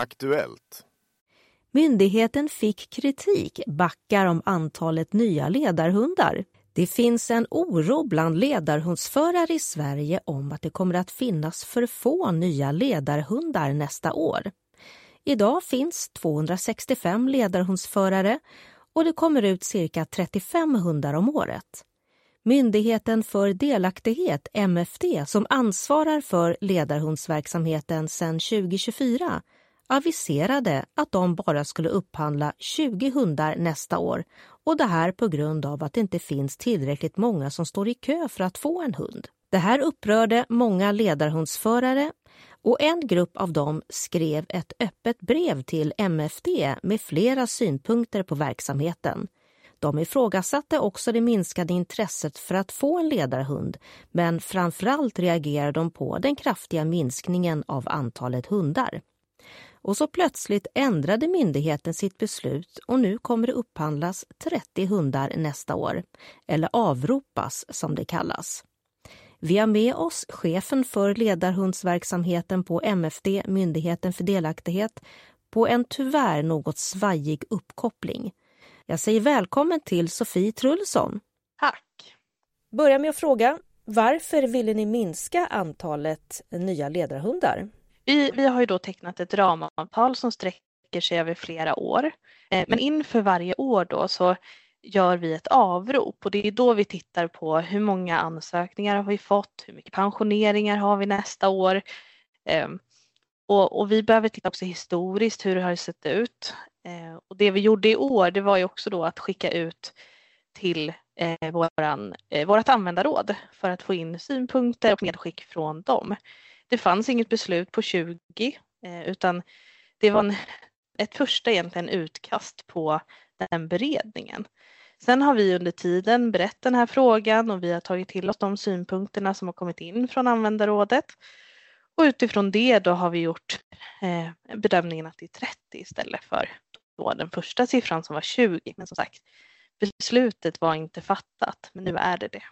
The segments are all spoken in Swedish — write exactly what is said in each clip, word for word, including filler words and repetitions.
Aktuellt. Myndigheten fick kritik, backar om antalet nya ledarhundar. Det finns en oro bland ledarhundsförare i Sverige om att det kommer att finnas för få nya ledarhundar nästa år. Idag finns tvåhundrasextiofem ledarhundsförare och det kommer ut cirka trettiofem hundar om året. Myndigheten för delaktighet, M F D, som ansvarar för ledarhundsverksamheten sedan tjugo tjugofyra, aviserade att de bara skulle upphandla tjugo hundar nästa år, och det här på grund av att det inte finns tillräckligt många som står i kö för att få en hund. Det här upprörde många ledarhundsförare och en grupp av dem skrev ett öppet brev till M F D med flera synpunkter på verksamheten. De ifrågasatte också det minskade intresset för att få en ledarhund, men framförallt reagerade de på den kraftiga minskningen av antalet hundar. Och så plötsligt ändrade myndigheten sitt beslut och nu kommer det upphandlas trettio hundar nästa år, eller avropas som det kallas. Vi har med oss chefen för ledarhundsverksamheten på M F D, Myndigheten för delaktighet, på en tyvärr något svajig uppkoppling. Jag säger välkommen till Sofie Trullson. Tack. Börja med att fråga, varför ville ni minska antalet nya ledarhundar? Vi, vi har ju då tecknat ett ramavtal som sträcker sig över flera år. Eh, men inför varje år då så gör vi ett avrop, och det är då vi tittar på hur många ansökningar har vi fått, hur mycket pensioneringar har vi nästa år. Eh, och, och vi behöver titta också historiskt hur det har sett ut. Eh, och det vi gjorde i år, det var ju också då att skicka ut till eh, våran, eh, vårat användarråd för att få in synpunkter och medskick från dem. Det fanns inget beslut på tjugo eh, utan det var en, ett första egentligen utkast på den beredningen. Sen har vi under tiden berett den här frågan och vi har tagit till oss de synpunkterna som har kommit in från användarrådet. Och utifrån det då har vi gjort eh, bedömningen att det är trettio istället för då den första siffran som var tjugo. Men som sagt, beslutet var inte fattat, men nu är det det.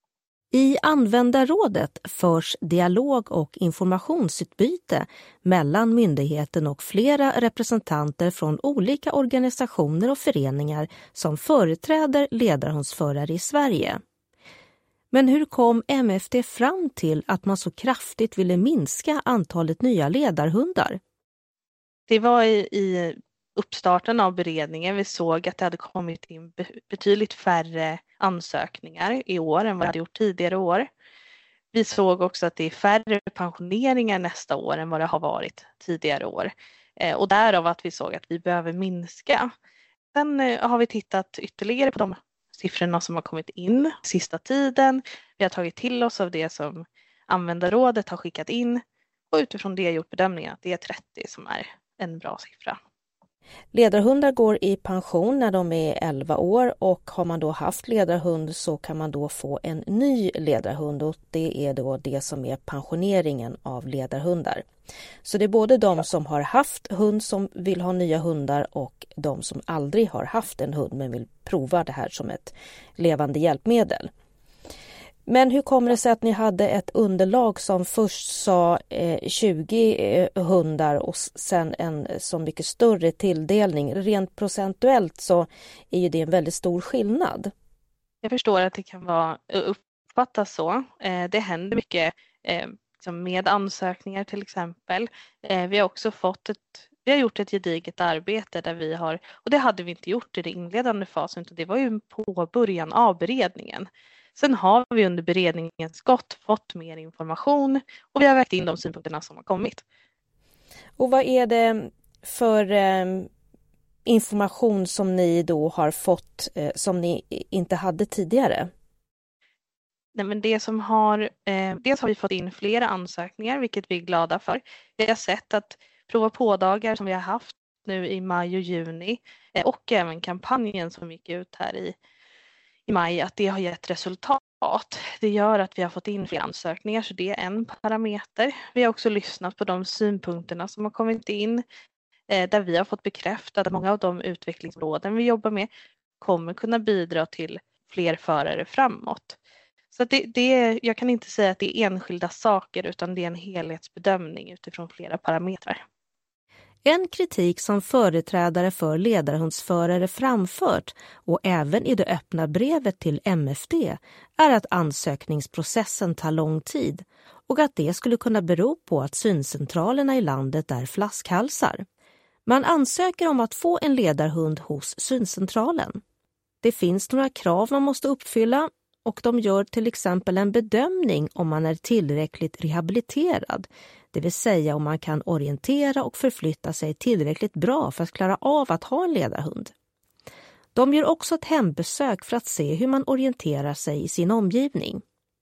I användarrådet förs dialog och informationsutbyte mellan myndigheten och flera representanter från olika organisationer och föreningar som företräder ledarhundsförare i Sverige. Men hur kom M F D fram till att man så kraftigt ville minska antalet nya ledarhundar? Det var i, i uppstarten av beredningen vi såg att det hade kommit in betydligt färre ansökningar i år än vad det hade gjort tidigare år. Vi såg också att det är färre pensioneringar nästa år än vad det har varit tidigare år. Eh, och därav att vi såg att vi behöver minska. Sen eh, har vi tittat ytterligare på de siffrorna som har kommit in sista tiden. Vi har tagit till oss av det som användarrådet har skickat in och utifrån det gjort bedömningen att det är trettio som är en bra siffra. Ledarhundar går i pension när de är elva år, och har man då haft ledarhund så kan man då få en ny ledarhund, och det är då det som är pensioneringen av ledarhundar. Så det är både de som har haft hund som vill ha nya hundar och de som aldrig har haft en hund men vill prova det här som ett levande hjälpmedel. Men hur kommer det sig att ni hade ett underlag som först sa eh, tjugo eh, hundar och sen en så mycket större tilldelning? Rent procentuellt så är ju det en väldigt stor skillnad. Jag förstår att det kan vara uppfattas så. Eh, det händer mycket eh, liksom med ansökningar till exempel. Eh, vi har också fått ett Vi har gjort ett gediget arbete där vi har, och det hade vi inte gjort i den inledande fasen, utan det var ju på början av beredningen. Sen har vi under beredningens gått fått mer information och vi har vägt in de synpunkterna som har kommit. Och vad är det för eh, information som ni då har fått eh, som ni inte hade tidigare? Nej, men det som har, eh, dels har vi fått in flera ansökningar, vilket vi är glada för. Vi har sett att prova på-dagar som vi har haft nu i maj och juni eh, och även kampanjen som gick ut här i, i maj, att det har gett resultat. Det gör att vi har fått in fler ansökningar, så det är en parameter. Vi har också lyssnat på de synpunkterna som har kommit in eh, där vi har fått bekräftat att många av de utvecklingsområden vi jobbar med kommer kunna bidra till fler förare framåt. Så det, det, jag kan inte säga att det är enskilda saker utan det är en helhetsbedömning utifrån flera parametrar. En kritik som företrädare för ledarhundsförare framfört och även i det öppna brevet till M F D är att ansökningsprocessen tar lång tid och att det skulle kunna bero på att syncentralerna i landet är flaskhalsar. Man ansöker om att få en ledarhund hos syncentralen. Det finns några krav man måste uppfylla och de gör till exempel en bedömning om man är tillräckligt rehabiliterad, det vill säga om man kan orientera och förflytta sig tillräckligt bra för att klara av att ha en ledarhund. De gör också ett hembesök för att se hur man orienterar sig i sin omgivning.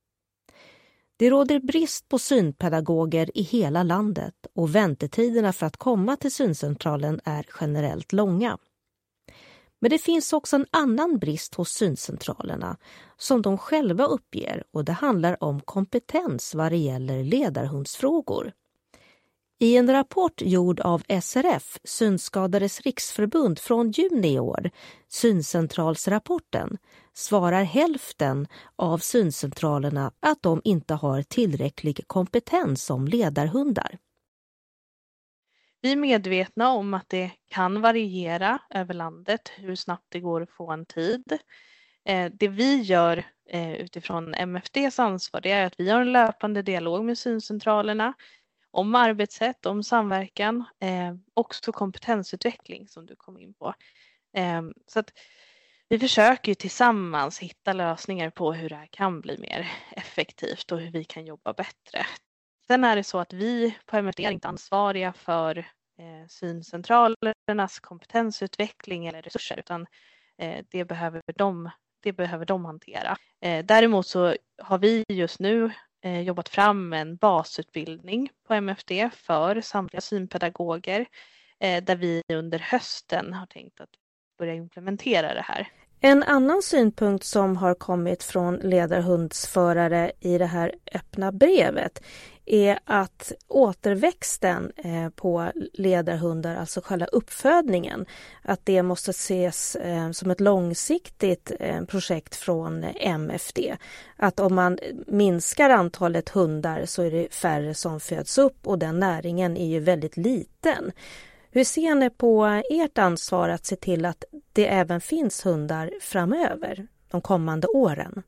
Det råder brist på synpedagoger i hela landet och väntetiderna för att komma till syncentralen är generellt långa. Men det finns också en annan brist hos syncentralerna som de själva uppger och det handlar om kompetens vad det gäller ledarhundsfrågor. I en rapport gjord av S R F, Synskadades riksförbund från juni i år, Syncentralsrapporten, svarar hälften av syncentralerna att de inte har tillräcklig kompetens som ledarhundar. Vi är medvetna om att det kan variera över landet hur snabbt det går att få en tid. Det vi gör utifrån M F D:s ansvar det är att vi har en löpande dialog med syncentralerna om arbetssätt, om samverkan, också kompetensutveckling som du kom in på. Så att vi försöker tillsammans hitta lösningar på hur det här kan bli mer effektivt och hur vi kan jobba bättre. Sen är det så att vi på M F D är inte ansvariga för eh, syncentralernas kompetensutveckling eller resurser utan eh, det, behöver de, det behöver de hantera. Eh, däremot så har vi just nu eh, jobbat fram en basutbildning på M F D för samtliga synpedagoger eh, där vi under hösten har tänkt att börja implementera det här. En annan synpunkt som har kommit från ledarhundsförare i det här öppna brevet är att återväxten på ledarhundar, alltså själva uppfödningen, att det måste ses som ett långsiktigt projekt från M F D. Att om man minskar antalet hundar så är det färre som föds upp och den näringen är ju väldigt liten. Hur ser ni på ert ansvar att se till att det även finns hundar framöver, de kommande åren?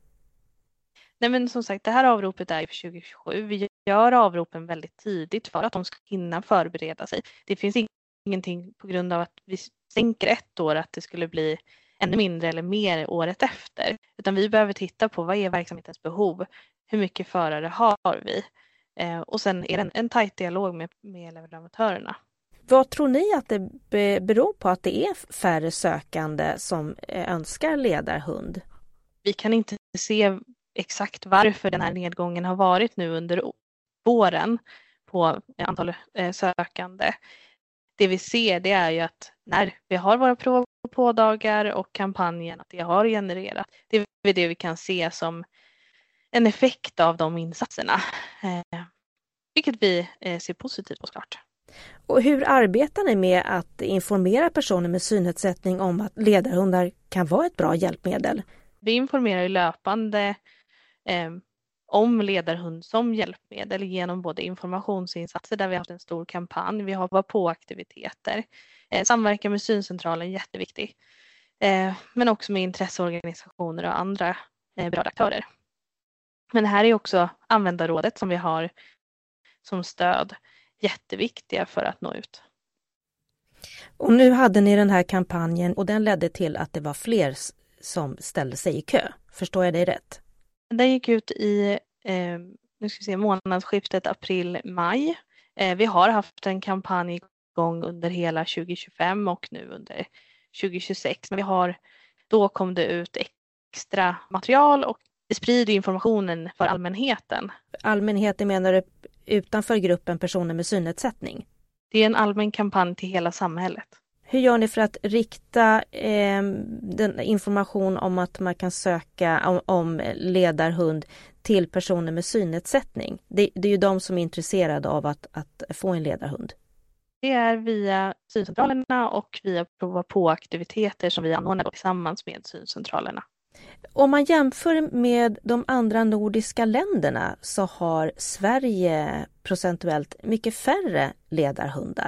Nej men som sagt, det här avropet är för tjugo tjugosju. Vi gör avropen väldigt tidigt för att de ska hinna förbereda sig. Det finns ingenting på grund av att vi sänker ett år att det skulle bli ännu mindre eller mer året efter. Utan vi behöver titta på vad är verksamhetens behov, hur mycket förare har vi? Eh, och sen är det en, en tajt dialog med, med leverantörerna. Vad tror ni att det beror på att det är färre sökande som önskar ledarhund? Vi kan inte se exakt varför den här nedgången har varit nu under våren på antal sökande. Det vi ser det är ju att när vi har våra prov på dagar och kampanjen att det har genererat. Det är det vi kan se som en effekt av de insatserna. Eh, vilket vi eh, ser positivt på såklart. Och hur arbetar ni med att informera personer med synnedsättning om att ledarhundar kan vara ett bra hjälpmedel? Vi informerar ju löpande eh, om ledarhund som hjälpmedel genom både informationsinsatser där vi har haft en stor kampanj. Vi har varit på aktiviteter. Eh, samverkan med syncentralen är jätteviktig. Eh, men också med intresseorganisationer och andra eh, berörda aktörer. Men här är också användarrådet som vi har som stöd jätteviktiga för att nå ut. Och nu hade ni den här kampanjen och den ledde till att det var fler som ställde sig i kö. Förstår jag dig rätt? Den gick ut i eh, nu ska vi se, månadsskiftet april-maj. Eh, vi har haft en kampanj igång under hela tjugo tjugofem och nu under tjugo tjugosex. Men vi har, då kom det ut extra material och det sprider informationen för allmänheten. Allmänheten menar du utanför gruppen personer med synnedsättning? Det är en allmän kampanj till hela samhället. Hur gör ni för att rikta eh, den information om att man kan söka om, om ledarhund till personer med synnedsättning? Det, det är ju de som är intresserade av att, att få en ledarhund. Det är via syncentralerna och via prova på aktiviteter som vi anordnar tillsammans med syncentralerna. Om man jämför med de andra nordiska länderna så har Sverige procentuellt mycket färre ledarhundar.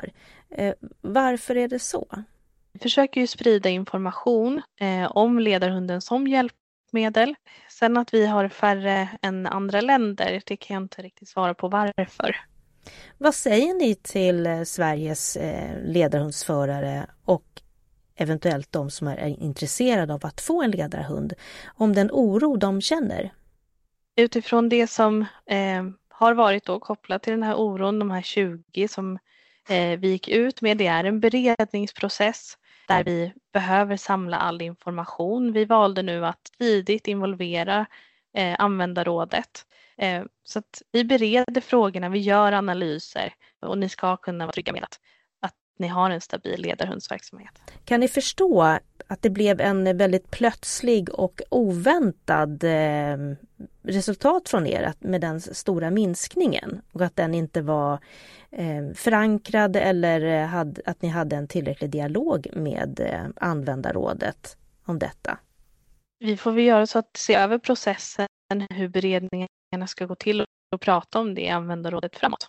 Eh, varför är det så? Vi försöker ju sprida information eh, om ledarhunden som hjälpmedel. Sen att vi har färre än andra länder, det kan jag inte riktigt svara på varför. Vad säger ni till eh, Sveriges eh, ledarhundsförare och eventuellt de som är intresserade av att få en ledarhund om den oro de känner? Utifrån det som eh, har varit då kopplat till den här oron, de här tjugo som eh, vi gick ut med, det är en beredningsprocess där vi behöver samla all information. Vi valde nu att tidigt involvera eh, användarrådet. Eh, så att vi bereder frågorna, vi gör analyser och ni ska kunna vara trygga med att, att ni har en stabil ledarhundsverksamhet. Kan ni förstå att det blev en väldigt plötslig och oväntad eh, resultat från er med den stora minskningen och att den inte var eh, förankrad eller hade, att ni hade en tillräcklig dialog med eh, användarrådet om detta? Vi får väl göra så att se över processen, hur beredningarna ska gå till och prata om det i användarrådet framåt.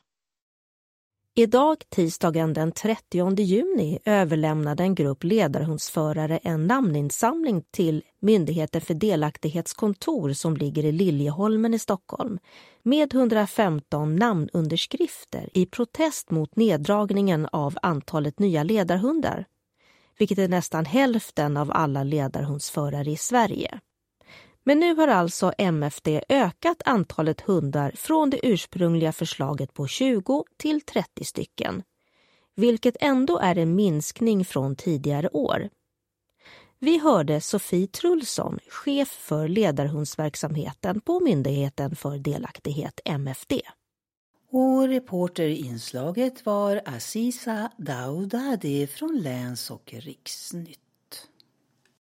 Idag, tisdagen den trettionde juni, överlämnade en grupp ledarhundsförare en namninsamling till Myndigheten för delaktighetskontor som ligger i Liljeholmen i Stockholm med hundrafemton namnunderskrifter i protest mot neddragningen av antalet nya ledarhundar, vilket är nästan hälften av alla ledarhundsförare i Sverige. Men nu har alltså M F D ökat antalet hundar från det ursprungliga förslaget på tjugo till trettio stycken, vilket ändå är en minskning från tidigare år. Vi hörde Sofie Trulsson, chef för ledarhundsverksamheten på Myndigheten för delaktighet M F D. Och reporter i inslaget var Aziza Daoudade från Läns- och Riksnytt.